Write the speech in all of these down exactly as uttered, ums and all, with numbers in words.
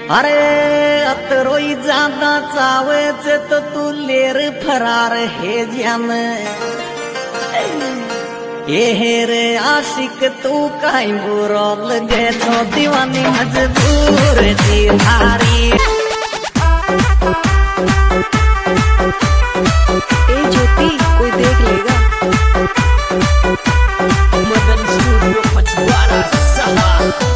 अरे अतरोई ज्यादा चावच तो तू लेर फरार हे ज्यान ये हेरे आशिक तू काई बुरोल गे तो दीवानी मजबूर थी थारी। ए ज्योति कोई देख लेगा। मदन स्टूडियो पचवाड़ा सहा।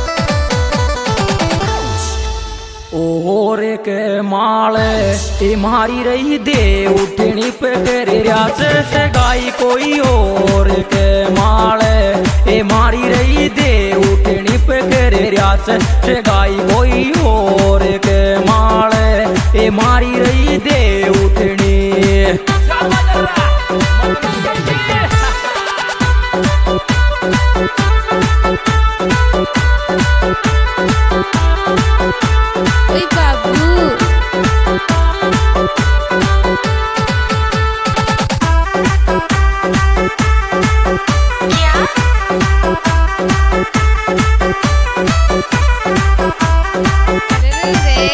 और के माले ए मारी रही दे उठनी पे तेरे राज से गाई कोई और के माले ए मारी रही दे उठनी पे तेरे राज से गाई कोई और के माले ए मारी रही दे उठनी। ओए बाबू क्या रे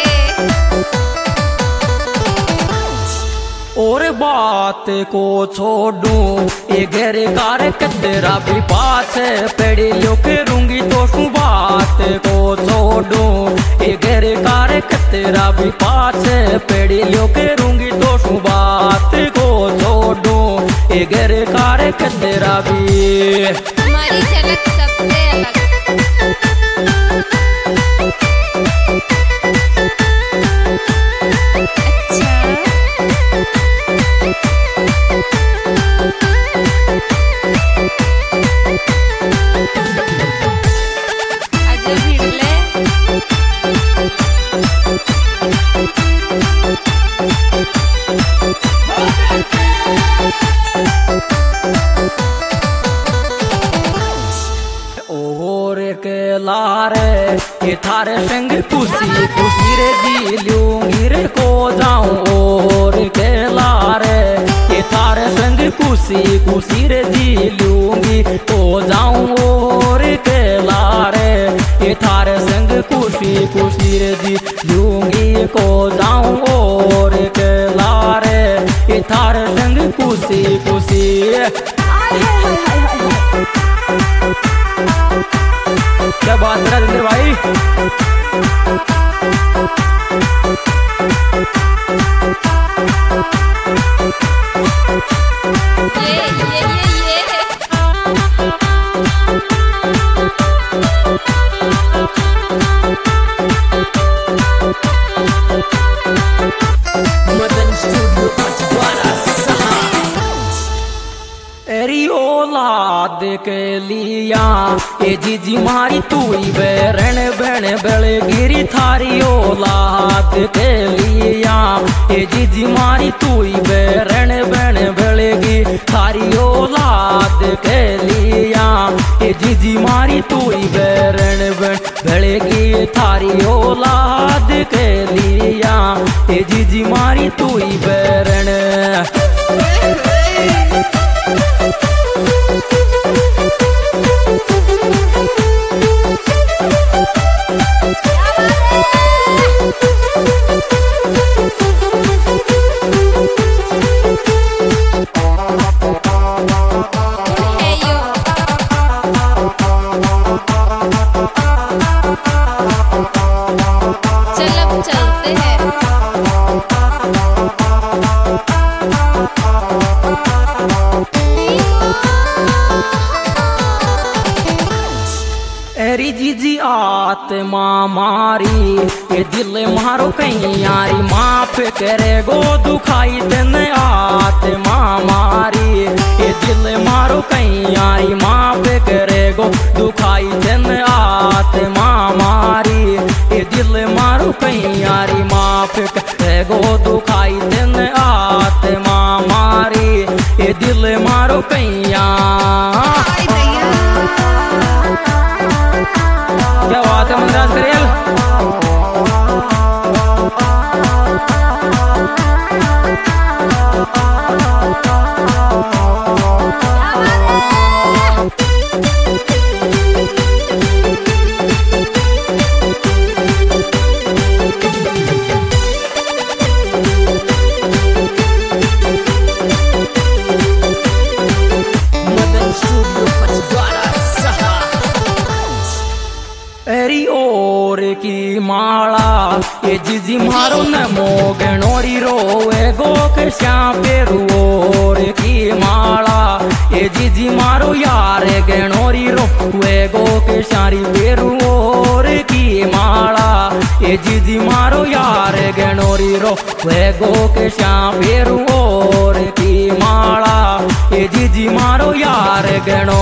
और बात को छोड़ू ये घेरे कार तेरा भी पास पेड़ी लो करूंगी तो शू बात को छोड़ू ये घेरे कार तेरा भी पास पेड़ी लो करूंगी तो शू बात को छोड़ू ये घेरे कार तेरा भी। हमारी झलक सबसे अलग। आजा भिड़ले और के लारे ये थारे संग खुशी खुशी रे जी लूंगी रे को जाऊं और के लारे ये थारे संग खुशी खुशी रे जी लूंगी को जाऊं और के लारे ये थारे संग खुशी खुशी रे जी लूंगी को जाऊं और के लारे ये थारे संग खुशी खुशी। क्या बात है राजेंद्र भाई। ये ये ये ये मदन स्टूडियो पचवाड़ा सहा। एरी औलाद के लिया ये जीजी मारी तू ही बेरण बहन बड़े गिरी थारी औलाद के लिया ये जीजी मारी तू ही बेरण बहन बड़ेगी थारी औलाद के लिया ये जीजी मारी तू ही बेरण बहन बड़ेगी थारी औलाद के लिया ये जीजी मारी तू ही बेरण। है यो चल अब चलते हैं। एरी जीजी आत्मा मारी ये दिल मारो कहीं यारी माफ करे गो दुखाई दिन आत्मा मारी ये दिल मारो कहीं यारी माफ करे गो दुखाई दिन आत्मा मारी ये दिल मारो कहीं यारी माफ करे गो दुखाई दिन आत्मा मारी ये दिल मारो कहीं यार। क्या बात है मंदराज करेल। गोर की माला ये जीजी मारो न मोगणोरी रोवे गो के श्याम पेरूर की माला ये जीजी मारो यार गणोरी रोवे गो के शारी पेरूर की माला ये जीजी मारो यार गणोरी रोवे गो के श्याम पेरूर की माला ये जीजी मारो यार गणो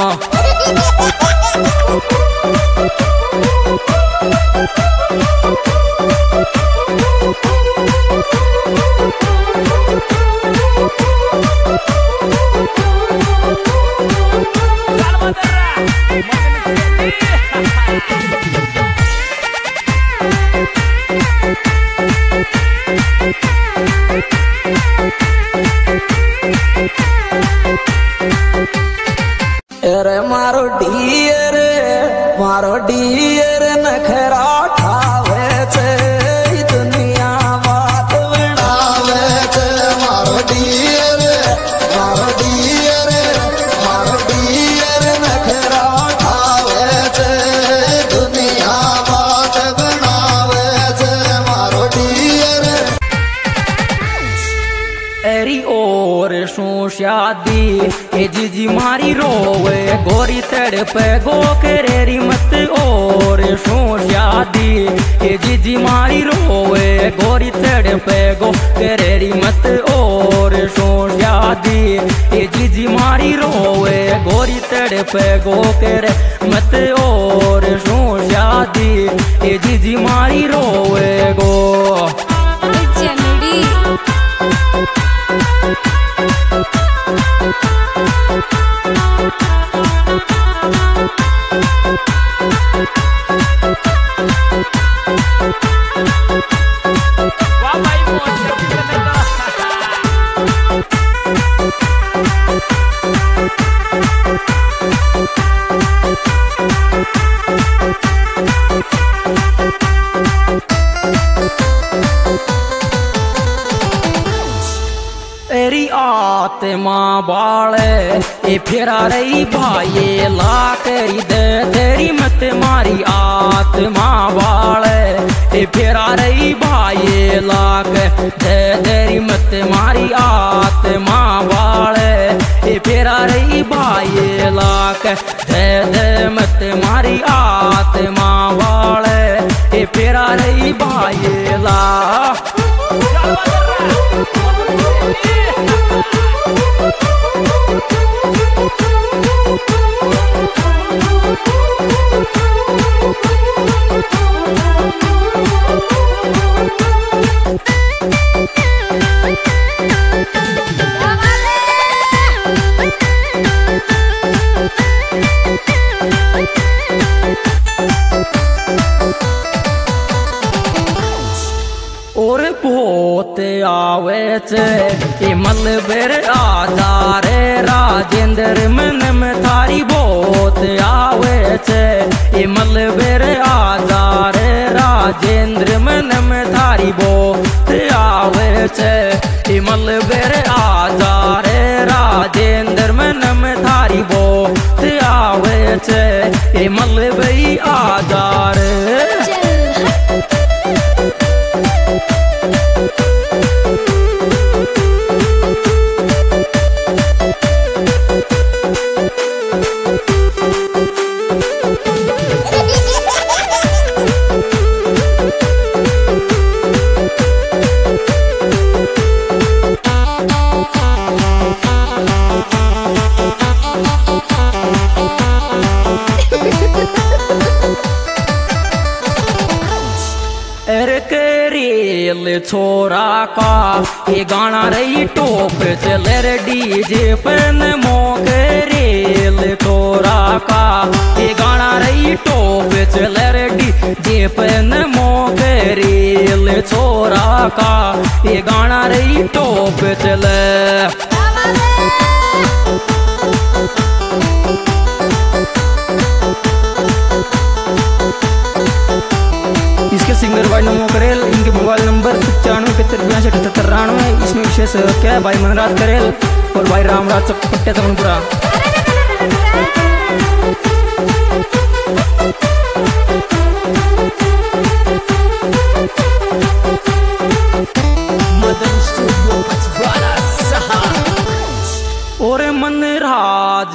अरे मारो डियर मारो डियर नखरा ठावे छे दुनिया बात बनावे छे मारो डियर मारो डियर मारो डियर नखरा ठावे छे दुनिया बात बनावे छे मारो डियर एरी और शू शादी ए जीजी मारी रोवे गोरी तड़पे गो करेरी मत और शू शादी ए जीजी मारी रोवे गोरी तड़पे गो करेरी मत और शू शादी ए जीजी मारी रोवे गोरी तड़पे गो करे मत और शू शादी ए जीजी मारी रोवे गो जनड़ी तेरी आत्मा बाले ए फिरा रही भाई ला करी दे तेरी मत मारी आत्मा बाले ए फिरा रही भाई ला के दे तेरी मत मारी आत्मा बाले ए फिरा रही भाई ला के दे दे मत मारी आत्मा बाले ए फिरा रही भाई ला और बहुत आवे छे ए मलबेर आजारे राजेंद्र मन में थारी बहुत आवे छे ए मलबेर आजारे राजेंद्र मन में थारी बहुत आवे छे ए मलबेर आजारे राजेंद्र मन में थारी बहुत आवे छे ए मलबई आजार छोरा का ये गाना रही टोप चले रे डीजे पन मोके रेल छोरा का ये गाना रही टोप चले रे डीजे पन मोके रेल छोरा का ये गाना रही टोप चले इसके सिंगर भाई नमो करेल, इनके मोबाइल नंबर पचानवे इकहत्तर बयासी अठहत्तर तिरानवे। इसमें विशेष क्या है भाई मनराज करेल और भाई रामराज पट्टे तमनपुरा। Thank you.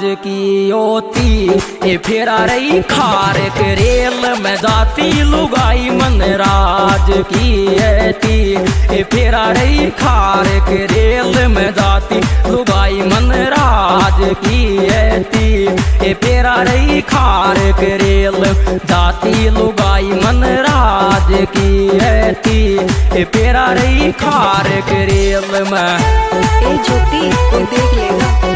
की होती ये फेरा रही खार के रेल में जाती लुगाई मन राज की ऐती ये फेरा रही खार के रेल में जाती लुगाई मन राज की ऐती ये फेरा रही खार के रेल जाती लुगाई मन राज की ऐती ये फेरा रही खार के रेल में। ए ज्योति कोई देख लेगा।